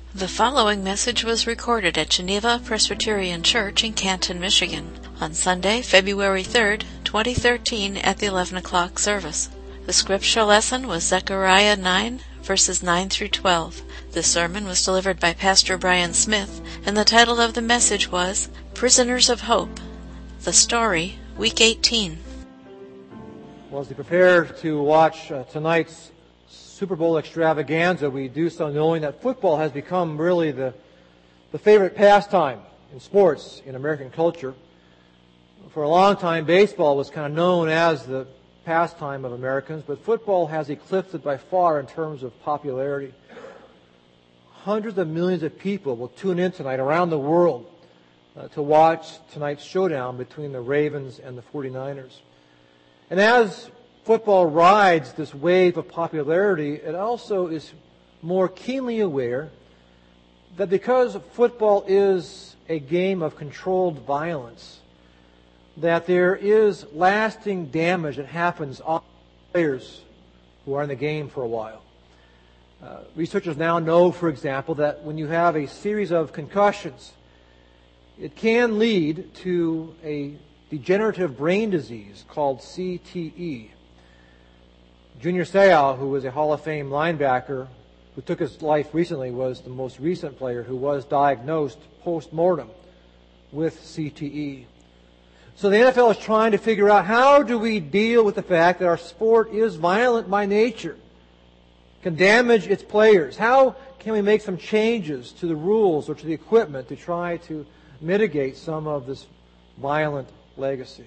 The following message was recorded at Geneva Presbyterian Church in Canton, Michigan, on Sunday, February 3rd, 2013, at the 11 o'clock service. The scripture lesson was Zechariah 9, verses 9 through 12. The sermon was delivered by Pastor Brian Smith, and the title of the message was Prisoners of Hope. The story, Week 18. Well, as we prepare to watch tonight's Super Bowl extravaganza, we do so knowing that football has become really the favorite pastime in sports in American culture. For a long time, baseball was kind of known as the pastime of Americans, but football has eclipsed it by far in terms of popularity. Hundreds of millions of people will tune in tonight around the world to watch tonight's showdown between the Ravens and the 49ers. And as football rides this wave of popularity, it also is more keenly aware that because football is a game of controlled violence, that there is lasting damage that happens on players who are in the game for a while. Researchers now know, for example, that when you have a series of concussions, it can lead to a degenerative brain disease called CTE. Junior Seau, who was a Hall of Fame linebacker who took his life recently, was the most recent player who was diagnosed post-mortem with CTE. So the NFL is trying to figure out, how do we deal with the fact that our sport is violent by nature, can damage its players? How can we make some changes to the rules or to the equipment to try to mitigate some of this violent legacy?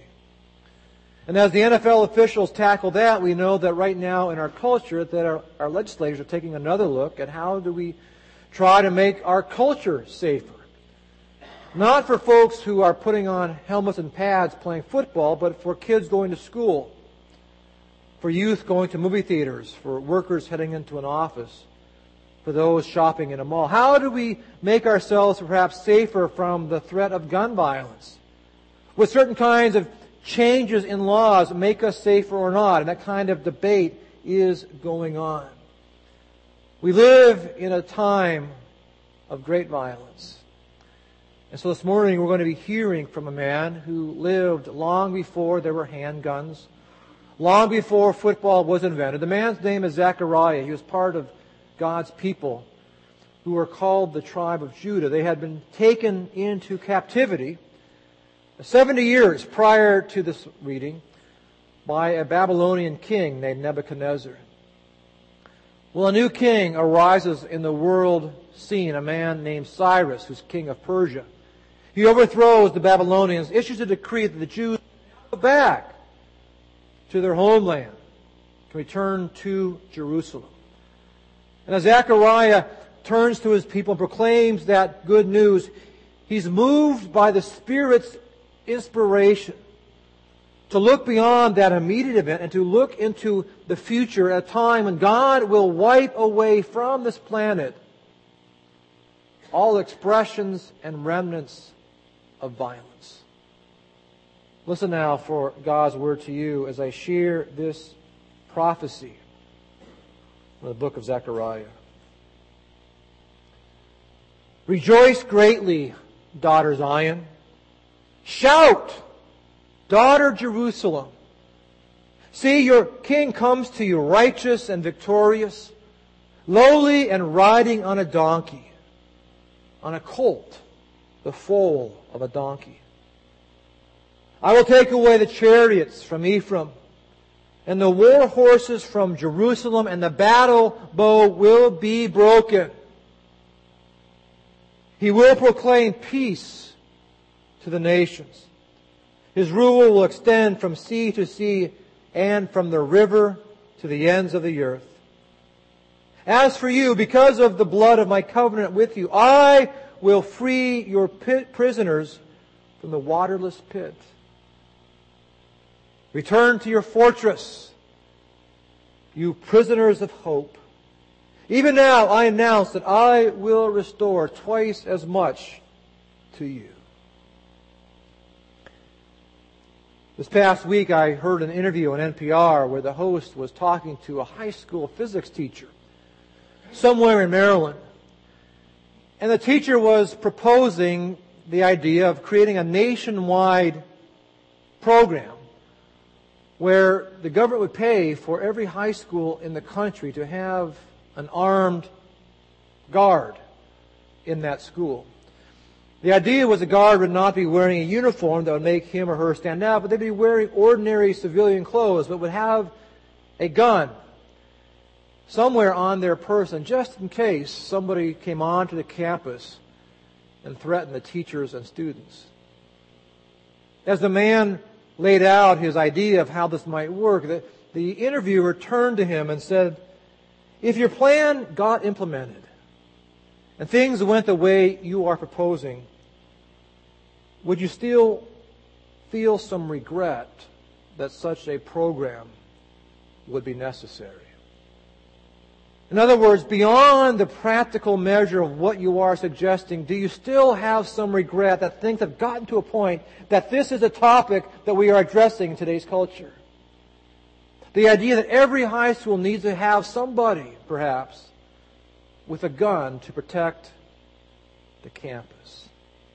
And as the NFL officials tackle that, we know that right now in our culture that our legislators are taking another look at how do we try to make our culture safer. Not for folks who are putting on helmets and pads playing football, but for kids going to school, for youth going to movie theaters, for workers heading into an office, for those shopping in a mall. How do we make ourselves perhaps safer from the threat of gun violence? With certain kinds of changes in laws make us safer or not, and that kind of debate is going on. We live in a time of great violence. And so this morning we're going to be hearing from a man who lived long before there were handguns, long before football was invented. The man's name is Zechariah. He was part of God's people who were called the tribe of Judah. They had been taken into captivity 70 years prior to this reading by a Babylonian king named Nebuchadnezzar. Well, a new king arises in the world scene, a man named Cyrus, who's king of Persia. He overthrows the Babylonians, issues a decree that the Jews go back to their homeland, can return to Jerusalem. And as Zechariah turns to his people and proclaims that good news, he's moved by the Spirit's inspiration to look beyond that immediate event and to look into the future at a time when God will wipe away from this planet all expressions and remnants of violence. Listen now for God's word to you as I share this prophecy from the book of Zechariah. Rejoice greatly, daughter Zion. Shout, daughter Jerusalem. See, your king comes to you righteous and victorious, lowly and riding on a donkey, on a colt, the foal of a donkey. I will take away the chariots from Ephraim, and the war horses from Jerusalem, and the battle bow will be broken. He will proclaim peace to the nations. His rule will extend from sea to sea and from the river to the ends of the earth. As for you, because of the blood of my covenant with you, I will free your prisoners from the waterless pit. Return to your fortress, you prisoners of hope. Even now I announce that I will restore twice as much to you. This past week I heard an interview on NPR where the host was talking to a high school physics teacher somewhere in Maryland. And the teacher was proposing the idea of creating a nationwide program where the government would pay for every high school in the country to have an armed guard in that school. The idea was the guard would not be wearing a uniform that would make him or her stand out, but they'd be wearing ordinary civilian clothes, but would have a gun somewhere on their person, just in case somebody came onto the campus and threatened the teachers and students. As the man laid out his idea of how this might work, the interviewer turned to him and said, "If your plan got implemented and things went the way you are proposing, would you still feel some regret that such a program would be necessary?" In other words, beyond the practical measure of what you are suggesting, do you still have some regret that things have gotten to a point that this is a topic that we are addressing in today's culture? The idea that every high school needs to have somebody, perhaps, with a gun to protect the campus.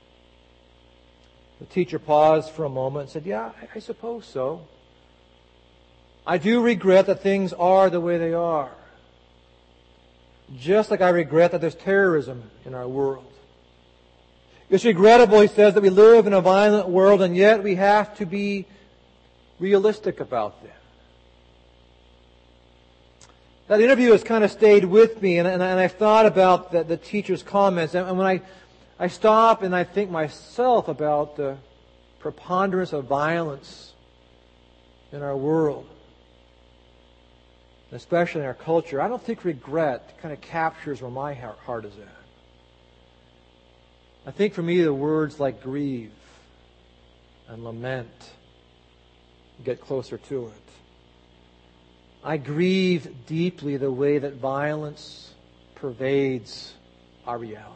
The teacher paused for a moment and said, "Yeah, I suppose so. I do regret that things are the way they are. Just like I regret that there's terrorism in our world. It's regrettable," he says, "that we live in a violent world, and yet we have to be realistic about that." That interview has kind of stayed with me, and I've thought about the teacher's comments. And when I stop and I think myself about the preponderance of violence in our world, especially in our culture, I don't think regret kind of captures where my heart is at. I think for me the words like grieve and lament get closer to it. I grieve deeply the way that violence pervades our reality.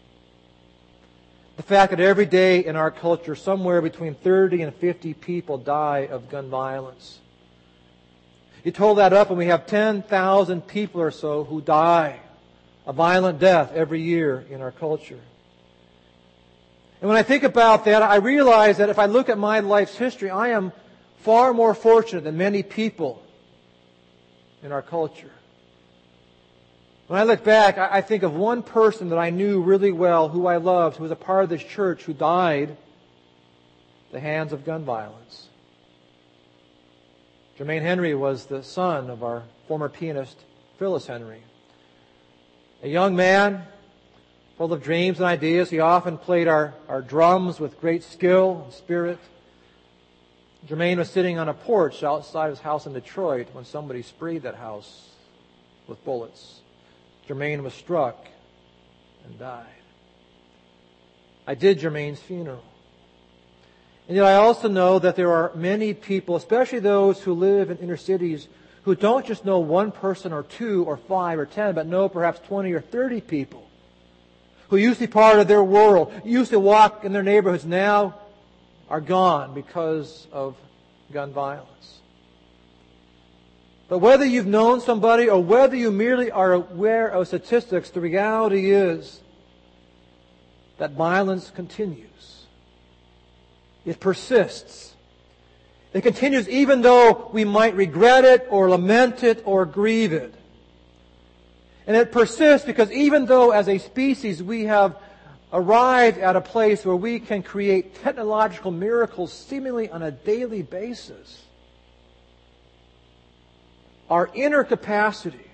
The fact that every day in our culture somewhere between 30 and 50 people die of gun violence. You total that up and we have 10,000 people or so who die a violent death every year in our culture. And when I think about that, I realize that if I look at my life's history, I am far more fortunate than many people in our culture. When I look back, I think of one person that I knew really well, who I loved, who was a part of this church, who died at the hands of gun violence. Jermaine Henry was the son of our former pianist, Phyllis Henry. A young man, full of dreams and ideas. He often played our drums with great skill and spirit. Jermaine was sitting on a porch outside his house in Detroit when somebody sprayed that house with bullets. Jermaine was struck and died. I did Jermaine's funeral. And yet I also know that there are many people, especially those who live in inner cities, who don't just know one person or two or 5 or 10, but know perhaps 20 or 30 people who used to be part of their world, used to walk in their neighborhoods, now are gone because of gun violence. But whether you've known somebody or whether you merely are aware of statistics, the reality is that violence continues. It persists. It continues even though we might regret it or lament it or grieve it. And it persists because even though as a species we have arrived at a place where we can create technological miracles seemingly on a daily basis, our inner capacity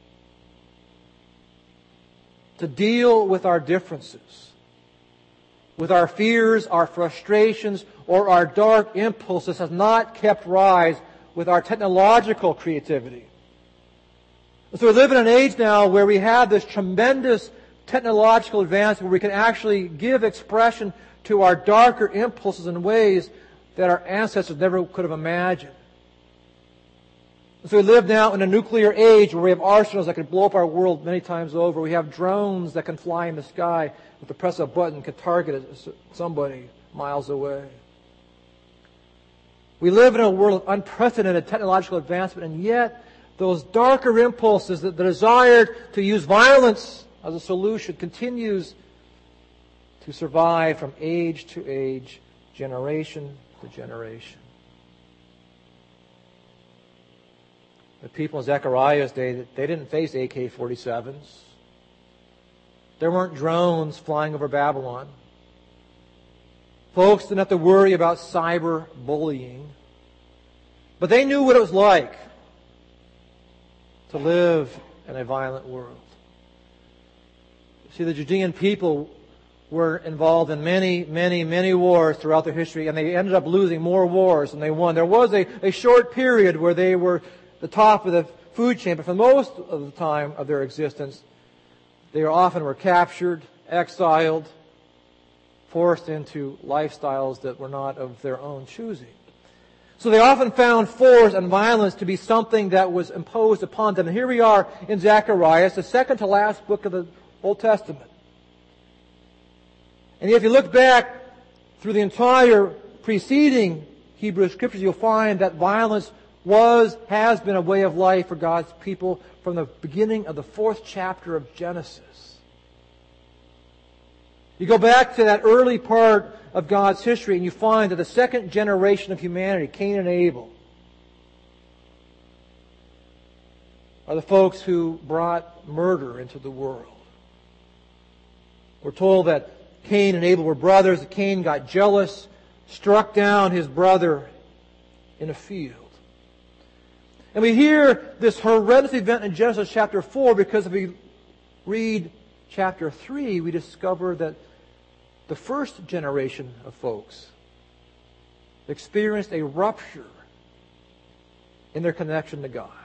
to deal with our differences, with our fears, our frustrations, or our dark impulses has not kept rise with our technological creativity. So we live in an age now where we have this tremendous technological advance where we can actually give expression to our darker impulses in ways that our ancestors never could have imagined. So we live now in a nuclear age where we have arsenals that can blow up our world many times over. We have drones that can fly in the sky with the press of a button, can target somebody miles away. We live in a world of unprecedented technological advancement, and yet those darker impulses, the desire to use violence as a solution, continues to survive from age to age, generation to generation. The people in Zechariah's day, they didn't face AK-47s. There weren't drones flying over Babylon. Folks didn't have to worry about cyber bullying. But they knew what it was like to live in a violent world. See, the Judean people were involved in many wars throughout their history, and they ended up losing more wars than they won. There was a short period where they were the top of the food chain, but for most of the time of their existence, they often were captured, exiled, forced into lifestyles that were not of their own choosing. So they often found force and violence to be something that was imposed upon them. And here we are in Zechariah, the second to last book of the Old Testament. And if you look back through the entire preceding Hebrew Scriptures, you'll find that violence has been a way of life for God's people from the beginning of the 4th chapter of Genesis. You go back to that early part of God's history and you find that the second generation of humanity, Cain and Abel, are the folks who brought murder into the world. We're told that Cain and Abel were brothers. Cain got jealous, struck down his brother in a field. And we hear this horrendous event in Genesis chapter 4 because if we read chapter 3, we discover that the first generation of folks experienced a rupture in their connection to God.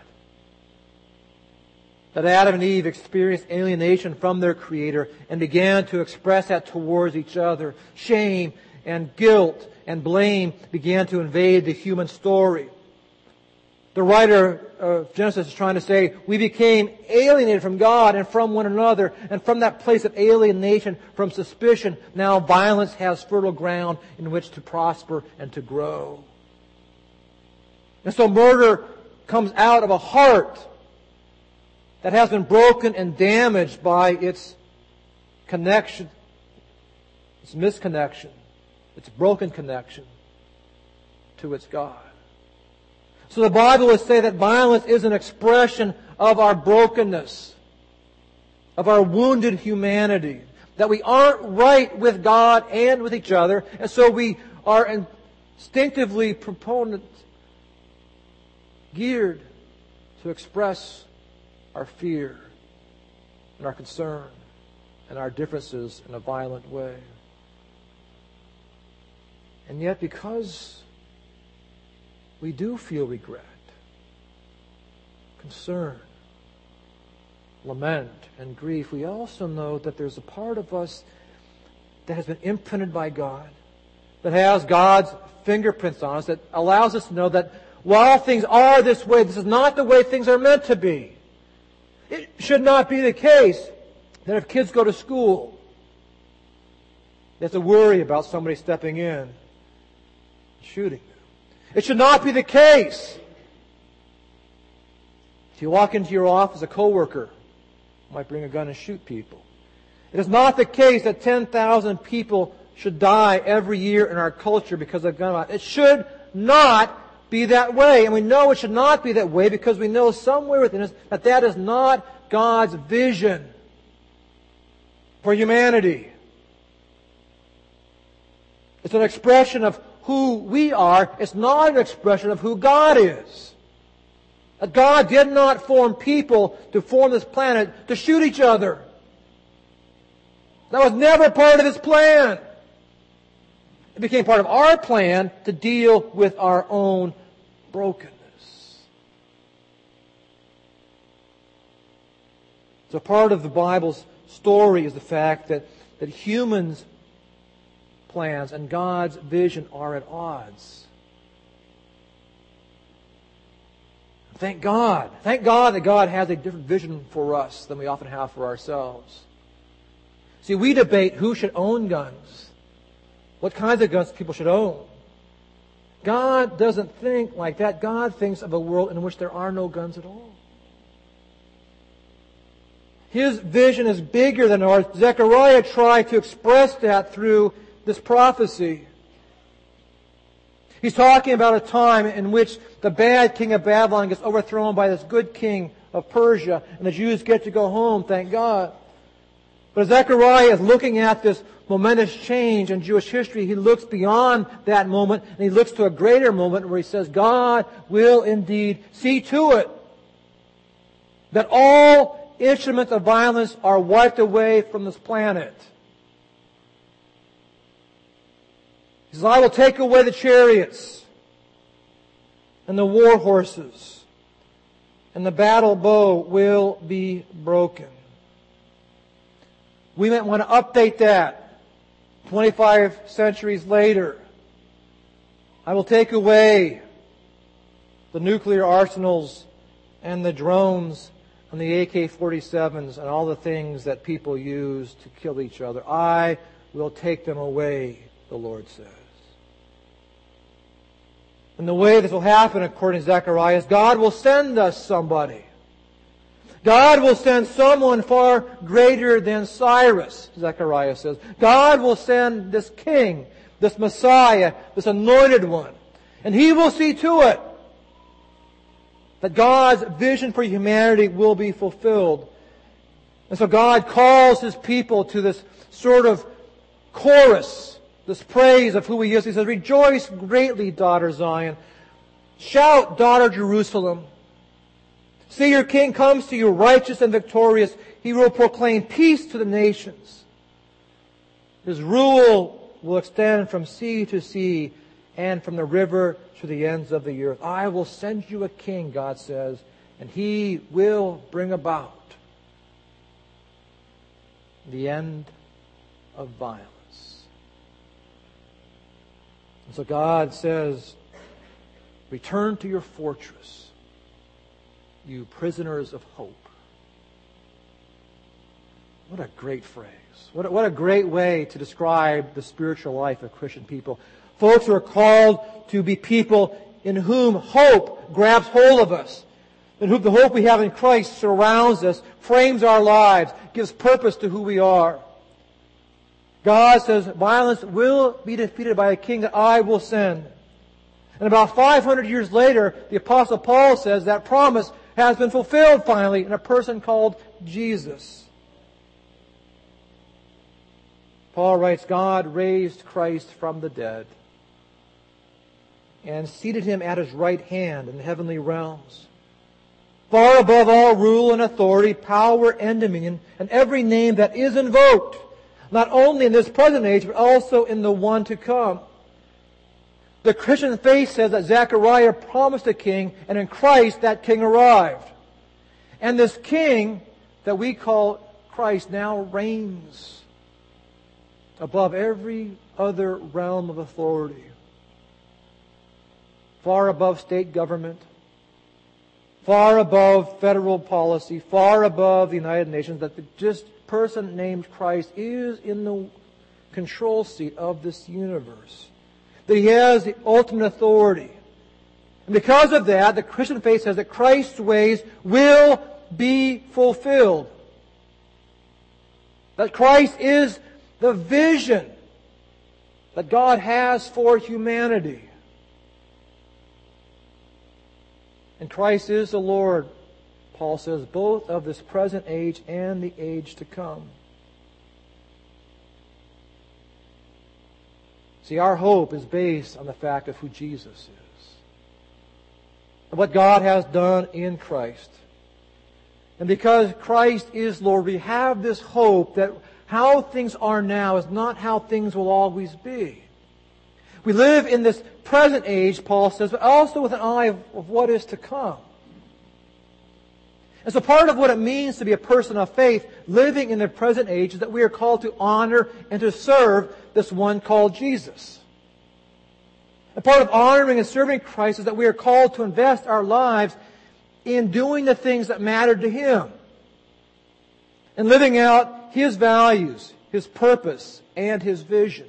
That Adam and Eve experienced alienation from their Creator and began to express that towards each other. Shame and guilt and blame began to invade the human story. The writer of Genesis is trying to say, we became alienated from God and from one another, and from that place of alienation, from suspicion, now violence has fertile ground in which to prosper and to grow. And so murder comes out of a heart that has been broken and damaged by its connection, its misconnection, its broken connection to its God. So the Bible would say that violence is an expression of our brokenness, of our wounded humanity, that we aren't right with God and with each other, and so we are instinctively geared to express our fear and our concern and our differences in a violent way. And yet, because we do feel regret, concern, lament, and grief, we also know that there's a part of us that has been imprinted by God, that has God's fingerprints on us, that allows us to know that while things are this way, this is not the way things are meant to be. It should not be the case that if kids go to school, they have to worry about somebody stepping in and shooting them. It should not be the case. If you walk into your office, a coworker might bring a gun and shoot people. It is not the case that 10,000 people should die every year in our culture because of gun violence. It should not be that way. And we know it should not be that way because we know somewhere within us that that is not God's vision for humanity. It's an expression of who we are. It's not an expression of who God is. God did not form people to form this planet to shoot each other. That was never part of His plan. It became part of our plan to deal with our own brokenness. So part of the Bible's story is the fact that humans' plans and God's vision are at odds. Thank God. Thank God that God has a different vision for us than we often have for ourselves. See, we debate who should own guns, what kinds of guns people should own. God doesn't think like that. God thinks of a world in which there are no guns at all. His vision is bigger than ours. Zechariah tried to express that through this prophecy. He's talking about a time in which the bad king of Babylon gets overthrown by this good king of Persia, and the Jews get to go home, thank God. But as Zechariah is looking at this momentous change in Jewish history, he looks beyond that moment, and he looks to a greater moment where he says, God will indeed see to it that all instruments of violence are wiped away from this planet. He says, I will take away the chariots and the war horses, and the battle bow will be broken. We might want to update that 25 centuries later. I will take away the nuclear arsenals and the drones and the AK-47s and all the things that people use to kill each other. I will take them away, the Lord says. And the way this will happen, according to Zechariah, is God will send us somebody. God will send someone far greater than Cyrus, Zechariah says. God will send this king, this Messiah, this anointed one. And He will see to it that God's vision for humanity will be fulfilled. And so God calls His people to this sort of chorus, this praise of who He is. He says, rejoice greatly, daughter Zion. Shout, daughter Jerusalem. See, your king comes to you righteous and victorious. He will proclaim peace to the nations. His rule will extend from sea to sea and from the river to the ends of the earth. I will send you a king, God says, and He will bring about the end of violence. And so God says, return to your fortress, you prisoners of hope. What a great phrase. What a great way to describe the spiritual life of Christian people. Folks who are called to be people in whom hope grabs hold of us. In whom the hope we have in Christ surrounds us, frames our lives, gives purpose to who we are. God says, violence will be defeated by a king that I will send. And about 500 years later, the Apostle Paul says that promise has been fulfilled finally in a person called Jesus. Paul writes, God raised Christ from the dead and seated Him at His right hand in the heavenly realms, far above all rule and authority, power and dominion, and every name that is invoked, not only in this present age, but also in the one to come. The Christian faith says that Zechariah promised a king, and in Christ that king arrived. And this king that we call Christ now reigns above every other realm of authority, far above state government, far above federal policy, far above the United Nations, that the just person named Christ is in the control seat of this universe. That He has the ultimate authority. And because of that, the Christian faith says that Christ's ways will be fulfilled. That Christ is the vision that God has for humanity. And Christ is the Lord, Paul says, both of this present age and the age to come. See, our hope is based on the fact of who Jesus is, and what God has done in Christ. And because Christ is Lord, we have this hope that how things are now is not how things will always be. We live in this present age, Paul says, but also with an eye of what is to come. And so part of what it means to be a person of faith living in the present age is that we are called to honor and to serve this one called Jesus. And part of honoring and serving Christ is that we are called to invest our lives in doing the things that matter to Him and living out His values, His purpose, and His vision.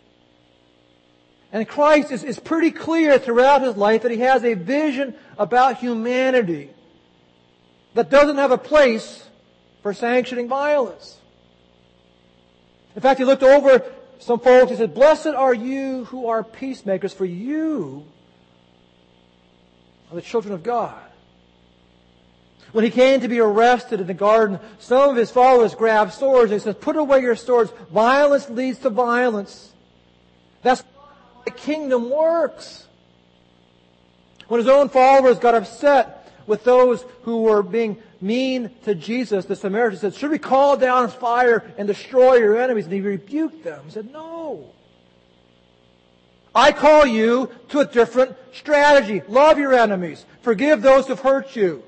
And Christ is pretty clear throughout His life that He has a vision about humanity that doesn't have a place for sanctioning violence. In fact, he looked over some folks and said, "Blessed are you who are peacemakers, for you are the children of God." When he came to be arrested in the garden, some of his followers grabbed swords and he said, "Put away your swords. Violence leads to violence." That's how the kingdom works. When his own followers got upset with those who were being mean to Jesus, the Samaritans said, "Should we call down fire and destroy your enemies?" And he rebuked them. He said, "No. I call you to a different strategy. Love your enemies. Forgive those who've hurt you.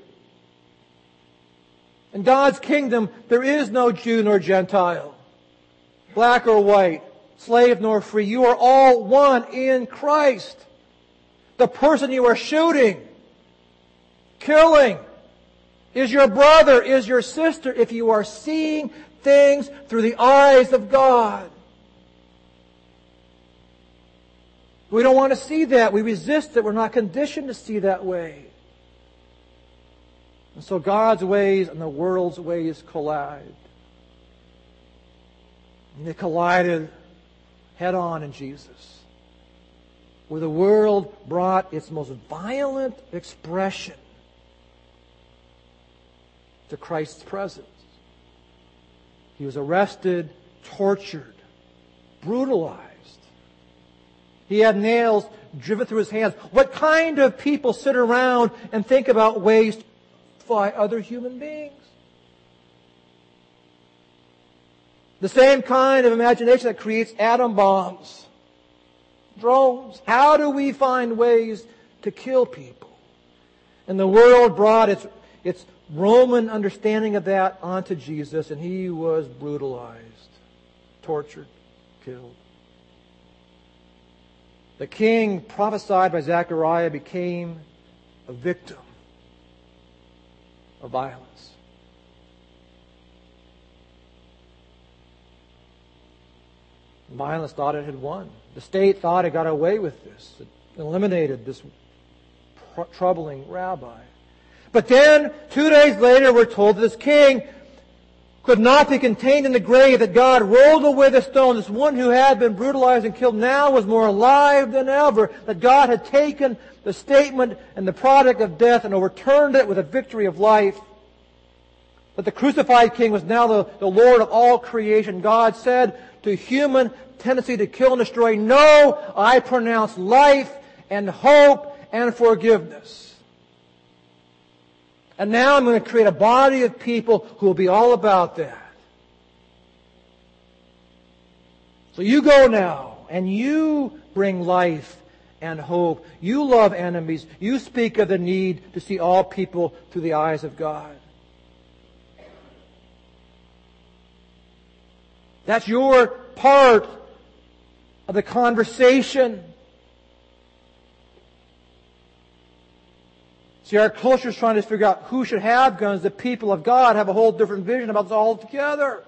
In God's kingdom, there is no Jew nor Gentile, black or white, slave nor free. You are all one in Christ. The person you are shooting, killing, is your brother, is your sister, if you are seeing things through the eyes of God. We don't want to see that. We resist it. We're not conditioned to see that way. And so God's ways and the world's ways collide. And they collided head on in Jesus, where the world brought its most violent expression to Christ's presence. He was arrested, tortured, brutalized. He had nails driven through his hands. What kind of people sit around and think about ways to by other human beings? The same kind of imagination that creates atom bombs, drones. How do we find ways to kill people? And the world brought its Roman understanding of that onto Jesus, and he was brutalized, tortured, killed. The king prophesied by Zechariah became a victim of violence. Violence thought it had won. The state thought it got away with this. It eliminated this troubling rabbi. But then, 2 days later, we're told that this king could not be contained in the grave, that God rolled away the stone. This one who had been brutalized and killed now was more alive than ever. That God had taken the statement and the product of death and overturned it with a victory of life. That the crucified king was now the Lord of all creation. God said to human tendency to kill and destroy, "No, I pronounce life and hope and forgiveness. And now I'm going to create a body of people who will be all about that. So you go now and you bring life and hope. You love enemies. You speak of the need to see all people through the eyes of God." That's your part of the conversation. See, our culture is trying to figure out who should have guns. The people of God have a whole different vision about this altogether.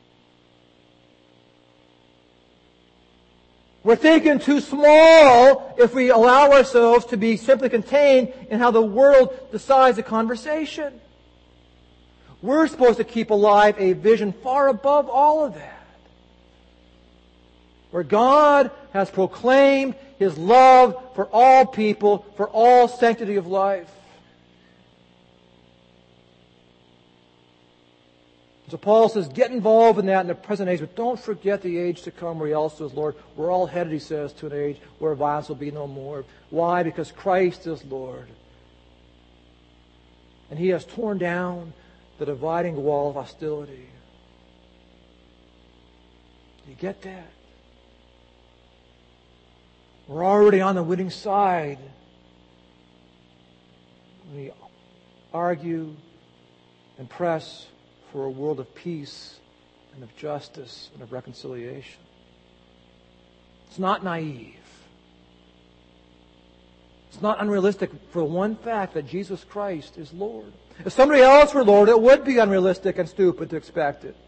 We're thinking too small if we allow ourselves to be simply contained in how the world decides the conversation. We're supposed to keep alive a vision far above all of that, where God has proclaimed His love for all people, for all sanctity of life. So Paul says, get involved in that in the present age, but don't forget the age to come where He also is Lord. We're all headed, he says, to an age where violence will be no more. Why? Because Christ is Lord. And He has torn down the dividing wall of hostility. Do you get that? We're already on the winning side. We argue and press for a world of peace and of justice and of reconciliation. It's not naive. It's not unrealistic for one fact that Jesus Christ is Lord. If somebody else were Lord, it would be unrealistic and stupid to expect it.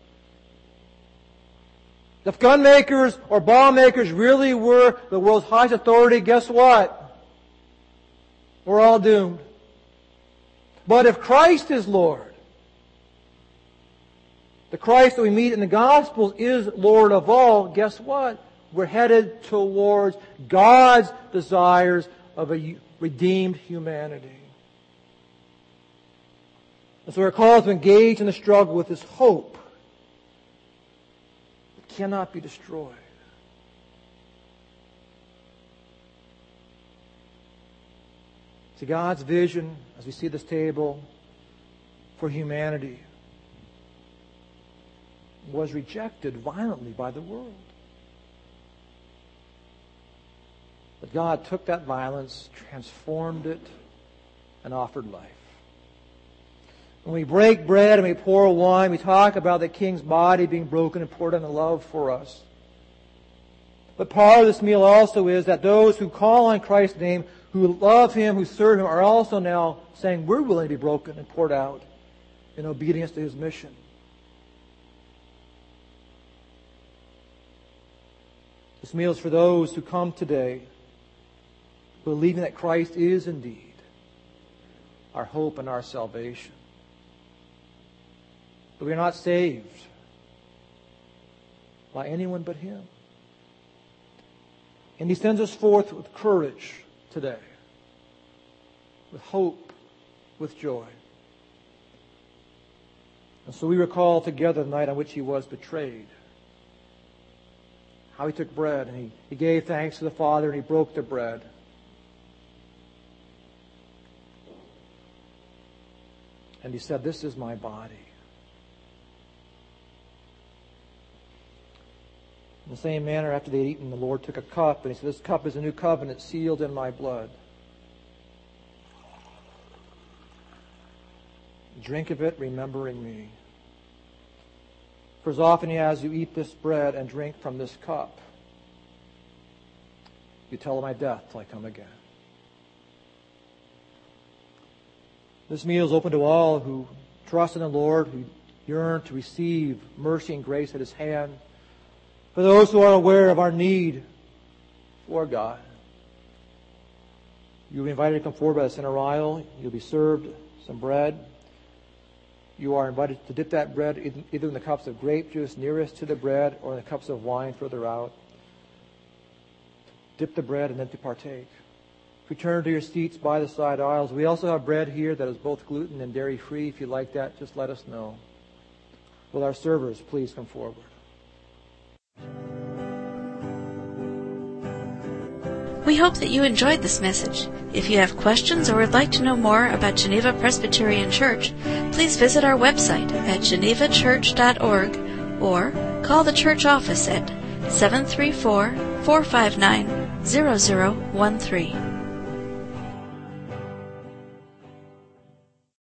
If gun makers or bomb makers really were the world's highest authority, guess what? We're all doomed. But if Christ is Lord, the Christ that we meet in the Gospels is Lord of all, guess what? We're headed towards God's desires of a redeemed humanity. And so we're called to engage in the struggle with this hope that cannot be destroyed. See, God's vision, as we see this table, for humanity was rejected violently by the world. But God took that violence, transformed it, and offered life. When we break bread and we pour wine, we talk about the King's body being broken and poured out in love for us. But part of this meal also is that those who call on Christ's name, who love Him, who serve Him, are also now saying, we're willing to be broken and poured out in obedience to His mission. This meal is for those who come today believing that Christ is indeed our hope and our salvation. But we are not saved by anyone but Him. And He sends us forth with courage today, with hope, with joy. And so we recall together the night on which He was betrayed, how He took bread and He gave thanks to the Father and He broke the bread. And He said, this is my body. In the same manner, after they had eaten, the Lord took a cup, and He said, this cup is a new covenant sealed in my blood. Drink of it, remembering me. For as often as you eat this bread and drink from this cup, you tell of my death till I come again. This meal is open to all who trust in the Lord, who yearn to receive mercy and grace at His hand. For those who are aware of our need for God, you'll be invited to come forward by the center aisle. You'll be served some bread. You are invited to dip that bread either in the cups of grape juice nearest to the bread or in the cups of wine further out. Dip the bread and then to partake. Return to your seats by the side aisles. We also have bread here that is both gluten and dairy free. If you like that, just let us know. Will our servers please come forward? We hope that you enjoyed this message. If you have questions or would like to know more about Geneva Presbyterian Church, please visit our website at genevachurch.org or call the church office at 734-459-0013.